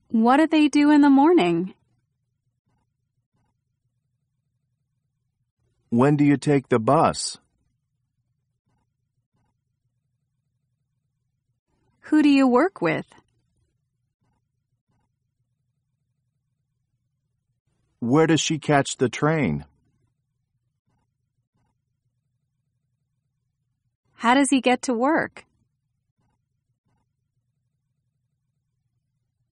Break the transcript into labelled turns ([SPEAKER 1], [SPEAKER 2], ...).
[SPEAKER 1] What do they do in the morning?
[SPEAKER 2] When do you take the bus?
[SPEAKER 1] Who do you work with?
[SPEAKER 2] Where does she catch the train?
[SPEAKER 1] How does he get to work?